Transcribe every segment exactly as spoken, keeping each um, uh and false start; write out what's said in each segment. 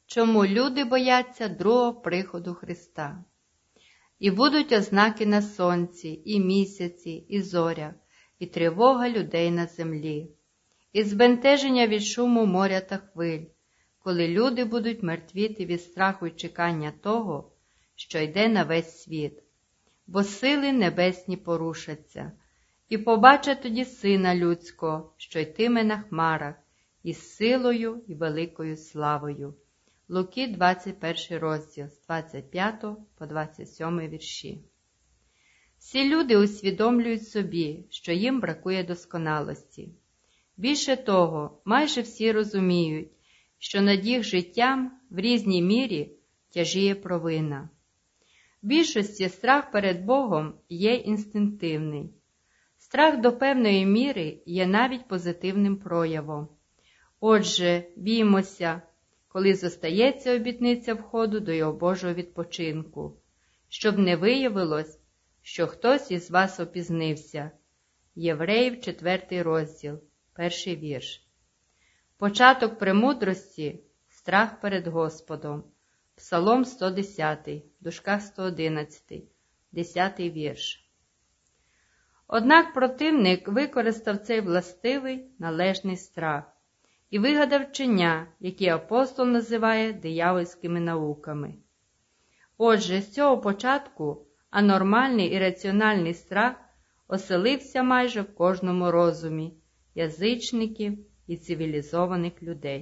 Чому люди бояться другого приходу Христа? І будуть ознаки на сонці, і місяці, і зорях, і тривога людей на землі, і збентеження від шуму моря та хвиль, коли люди будуть мертвіти від страху й чекання того, що йде на весь світ. Бо сили небесні порушаться, і побачать тоді Сина Людського, що йтиме на хмарах, із силою і великою славою. Луки, двадцять перший розділ, з двадцять п'ятого по двадцять сьомий вірші. Всі люди усвідомлюють собі, що їм бракує досконалості. Більше того, майже всі розуміють, що над їх життям в різній мірі тяжіє провина. В більшості страх перед Богом є інстинктивний. Страх до певної міри є навіть позитивним проявом. Отже, біймося, коли зостається обітниця входу до його Божого відпочинку, щоб не виявилось, що хтось із вас опізнився. Євреїв, четвертий розділ, перший вірш. Початок премудрості – страх перед Господом. Псалом сто десятий, в дужках сто одинадцятий, десятий вірш. Однак противник використав цей властивий, належний страх і вигадав вчення, які апостол називає диявольськими науками. Отже, з цього початку анормальний і раціональний страх оселився майже в кожному розумі язичників і цивілізованих людей.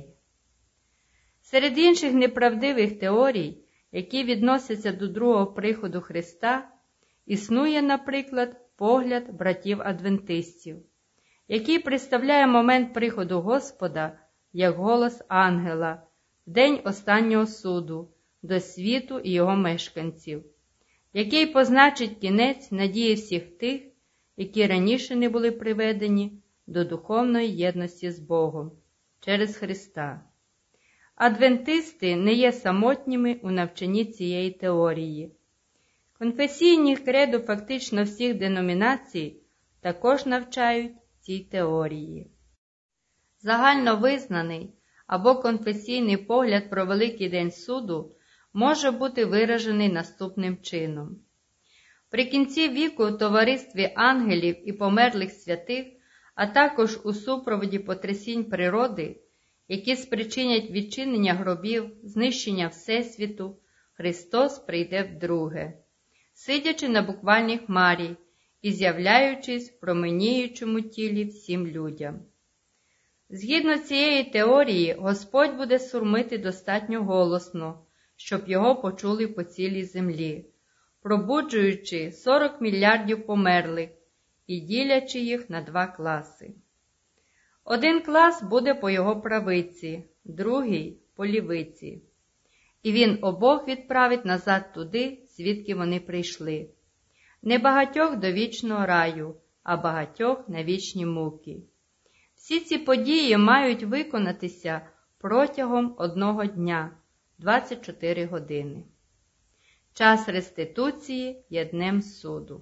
Серед інших неправдивих теорій, які відносяться до другого приходу Христа, існує, наприклад, погляд братів-адвентистів, який представляє момент приходу Господа як голос ангела в день останнього суду до світу і його мешканців, який позначить кінець надії всіх тих, які раніше не були приведені до духовної єдності з Богом через Христа. Адвентисти не є самотніми у навчанні цієї теорії. Конфесійні кредо фактично всіх деномінацій також навчають цій теорії. Загальновизнаний або конфесійний погляд про Великий день суду може бути виражений наступним чином. При кінці віку в товаристві ангелів і померлих святих, а також у супроводі потрясінь природи, які спричинять відчинення гробів, знищення Всесвіту, Христос прийде вдруге, сидячи на буквальній хмарі і з'являючись в променіючому тілі всім людям. Згідно цієї теорії, Господь буде сурмити достатньо голосно, щоб його почули по цілій землі, пробуджуючи сорок мільярдів померлих і ділячи їх на два класи. Один клас буде по його правиці, другий – по лівиці. І він обох відправить назад туди, звідки вони прийшли. Не багатьох до вічного раю, а багатьох на вічні муки. Всі ці події мають виконатися протягом одного дня, двадцять чотири години. Час реституції є днем суду.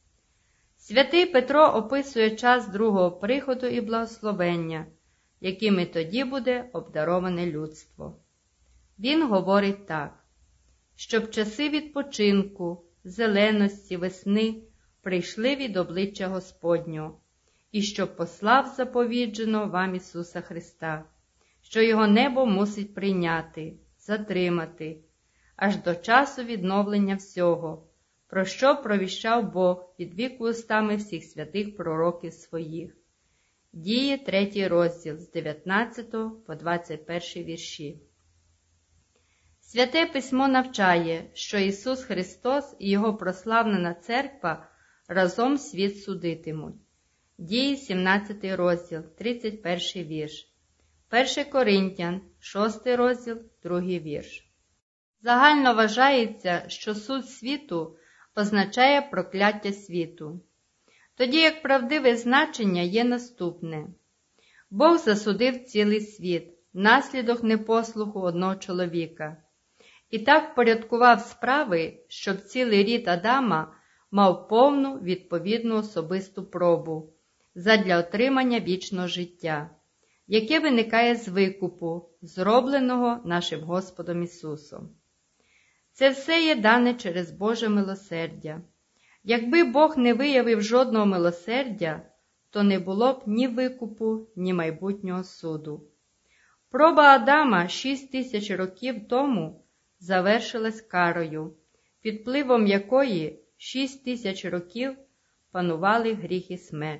Святий Петро описує час другого приходу і благословення, якими тоді буде обдароване людство. Він говорить так: щоб часи відпочинку, зеленості, весни прийшли від обличчя Господнього, і щоб послав заповідженого вам Ісуса Христа, що його небо мусить прийняти, затримати, аж до часу відновлення всього, про що провіщав Бог від віку устами всіх святих пророків своїх. Дії, третій розділ, з дев'ятнадцятого по двадцять перший вірші. Святе Письмо навчає, що Ісус Христос і Його прославлена церква разом світ судитимуть. Дії, сімнадцятий розділ, тридцять перший вірш. перше Коринтян, шостий розділ, другий вірш. Загально вважається, що суд світу означає прокляття світу. Тоді як правдиве значення є наступне. Бог засудив цілий світ внаслідок непослуху одного чоловіка. І так впорядкував справи, щоб цілий рід Адама мав повну відповідну особисту пробу задля отримання вічного життя. яке виникає з викупу, зробленого нашим Господом Ісусом. Це все є дане через Боже милосердя. Якби Бог не виявив жодного милосердя, то не було б ні викупу, ні майбутнього суду. Проба Адама шість тисяч років тому завершилась карою, під впливом якої шість тисяч років панували гріх і смерть.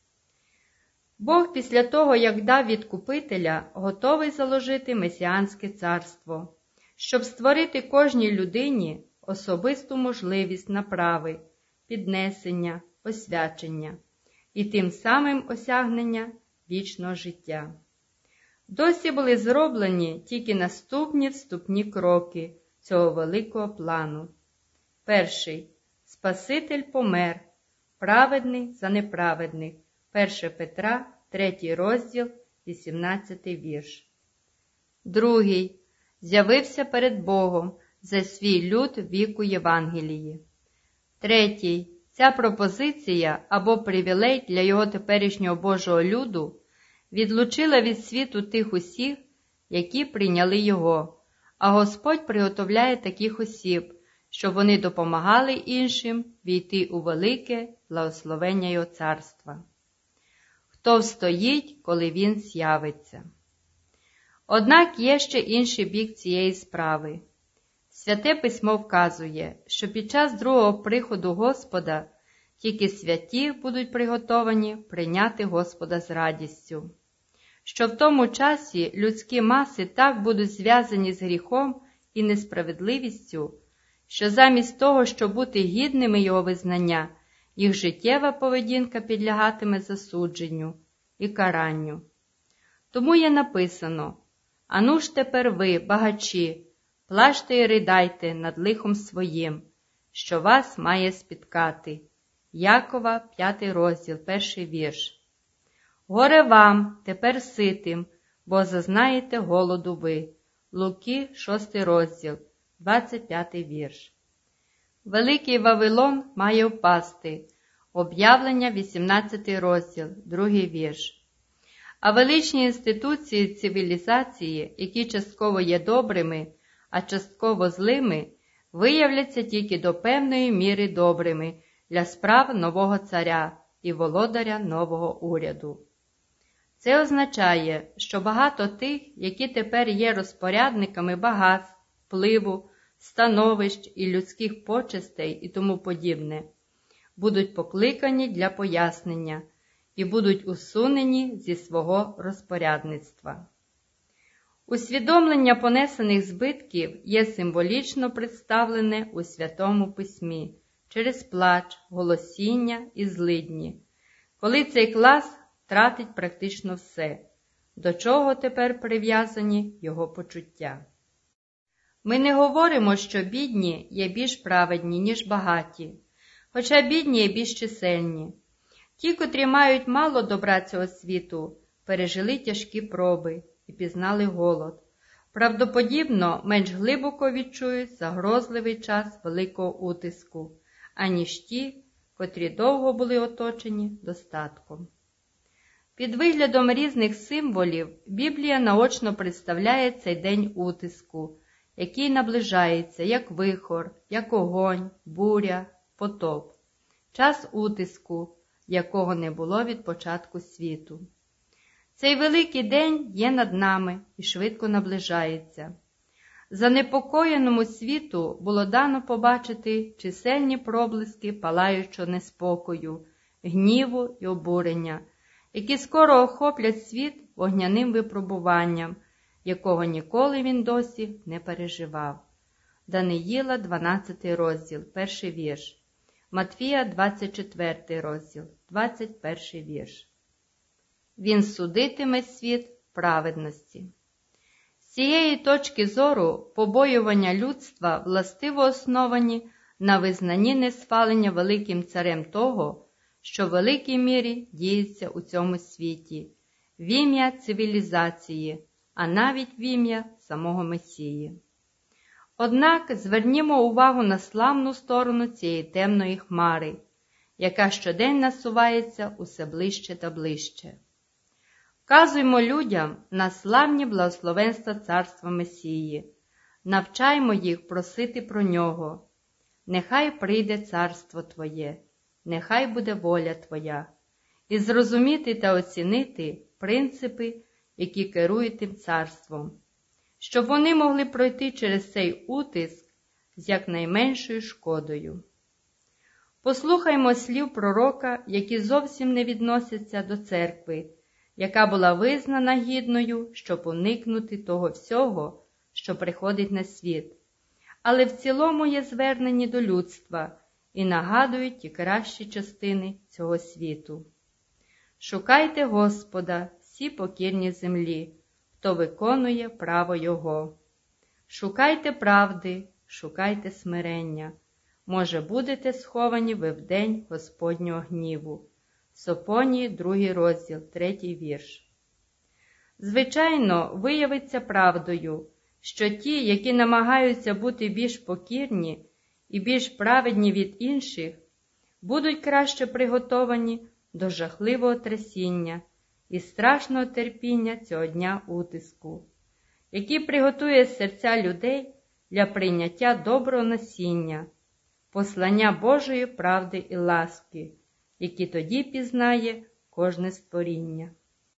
Бог після того, як дав відкупителя, готовий заложити месіанське царство, щоб створити кожній людині особисту можливість направи, піднесення, освячення і тим самим осягнення вічного життя. Досі були зроблені тільки наступні вступні кроки цього великого плану. Перший. Спаситель помер, праведний за неправедних. перше Петра, третій розділ, вісімнадцятий вірш. Другий. З'явився перед Богом за свій люд віку Євангелії. Третій. Ця пропозиція або привілей для його теперішнього Божого люду відлучила від світу тих усіх, які прийняли його, а Господь приготовляє таких осіб, щоб вони допомагали іншим війти у велике благословення його царства. Хто встоїть, коли він з'явиться? Однак є ще інший бік цієї справи. Святе Письмо вказує, що під час другого приходу Господа тільки святі будуть приготовані прийняти Господа з радістю. Що в тому часі людські маси так будуть зв'язані з гріхом і несправедливістю, що замість того, щоб бути гідними його визнання, їх життєва поведінка підлягатиме засудженню і каранню. Тому є написано: «Ану ж тепер ви, багачі, плачте і ридайте над лихом своїм, що вас має спіткати». Якова, п'ятий розділ, перший вірш. «Горе вам, тепер ситим, бо зазнаєте голоду ви». Луки, шостий розділ, двадцять п'ятий вірш. Великий Вавилон має впасти. Об'явлення, вісімнадцятий розділ, другий вірш. А величні інституції цивілізації, які частково є добрими, а частково злими, виявляться тільки до певної міри добрими для справ нового царя і володаря нового уряду. Це означає, що багато тих, які тепер є розпорядниками багатств, впливу, становищ і людських почестей і тому подібне, будуть покликані для пояснення і будуть усунені зі свого розпорядництва. Усвідомлення понесених збитків є символічно представлене у Святому Письмі через плач, голосіння і злидні, коли цей клас втратить практично все, до чого тепер прив'язані його почуття. Ми не говоримо, що бідні є більш праведні, ніж багаті, хоча бідні є більш чисельні. Ті, котрі мають мало добра цього світу, пережили тяжкі проби і пізнали голод. Правдоподібно, менш глибоко відчують загрозливий час великого утиску, аніж ті, котрі довго були оточені достатком. Під виглядом різних символів Біблія наочно представляє цей день утиску, який наближається як вихор, як огонь, буря, потоп. Час утиску, якого не було від початку світу. Цей великий день є над нами і швидко наближається. Занепокоєному світу було дано побачити чисельні проблиски палаючого неспокою, гніву і обурення, які скоро охоплять світ вогняним випробуванням, якого ніколи він досі не переживав. Даниїла, дванадцятий розділ, перший вірш. Матвія, двадцять четвертий розділ, двадцять перший вірш. Він судитиме світ праведності. З цієї точки зору побоювання людства властиво основані на визнанні несхвалення великим царем того, що в великій мірі діється у цьому світі, в ім'я цивілізації, а навіть в ім'я самого Месії. Однак звернімо увагу на славну сторону цієї темної хмари, яка щодень насувається усе ближче та ближче. Вказуймо людям на славні благословенства Царства Месії, навчаймо їх просити про нього. Нехай прийде царство Твоє, нехай буде воля Твоя, і зрозуміти та оцінити принципи, які керують тим царством, щоб вони могли пройти через цей утиск з якнайменшою шкодою. Послухаймо слів пророка, які зовсім не відносяться до церкви, яка була визнана гідною, щоб уникнути того всього, що приходить на світ, але в цілому є звернені до людства і нагадують ті кращі частини цього світу. Шукайте Господа, всі покірні землі, хто виконує право Його. Шукайте правди, шукайте смирення, може, будете сховані ви в день Господнього гніву. Софонії, другий розділ, третій вірш. Звичайно, виявиться правдою, що ті, які намагаються бути більш покірні і більш праведні від інших, будуть краще приготовані до жахливого трясіння і страшного терпіння цього дня утиску, який приготує серця людей для прийняття доброго насіння, послання Божої правди і ласки, які тоді пізнає кожне створіння.